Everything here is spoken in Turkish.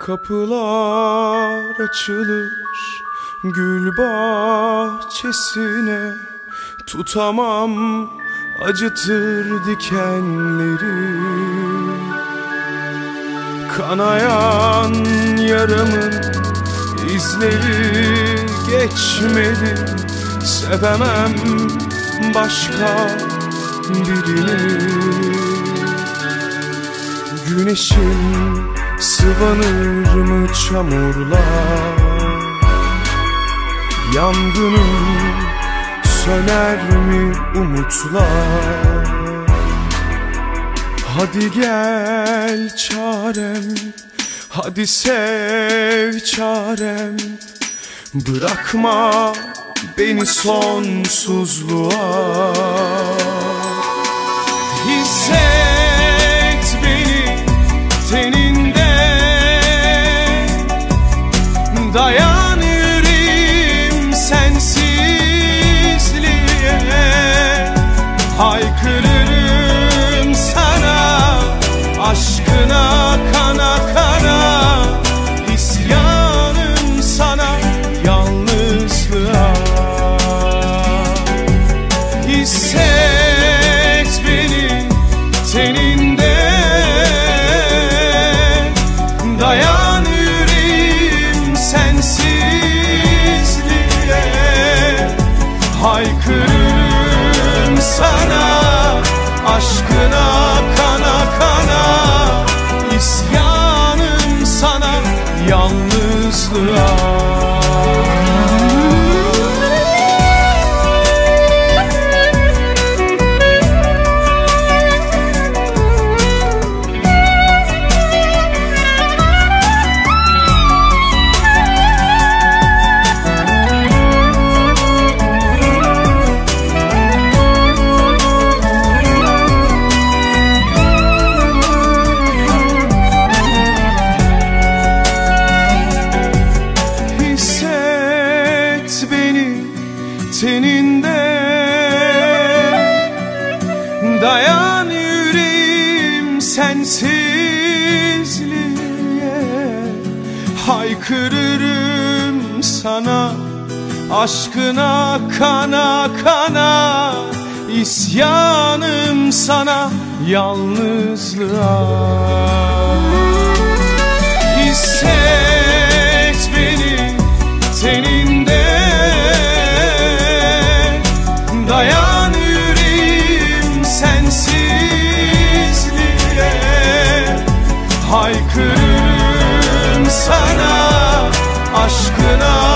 Kapılar açılır gül bahçesine, tutamam acıtır dikenleri. Kanayan yaramın izleri geçmedi, sevemem başka birini. Güneşin sıvanır mı çamurlar, yangının söner mi umutlar? Hadi gel çarem, hadi sev çarem, bırakma beni sonsuzluğa. Hisset beni teninde, dayan yüreğim sensizliğe. Haykırırım sana, aşkına kana kana, isyanım sana, yalnızlığa. Hisset beni teninde, dayan yüreğim sensizliğe. Haykırırım sana, aşkına kana kana, isyanım sana, yalnızlığa. Teninde, dayan yüreğim sensizliğe. Haykırırım sana, aşkına kana kana, isyanım sana, yalnızlığa. Hisset beni teninde, dayan yüreğim sensizliğe. Haykırırım sana, aşkına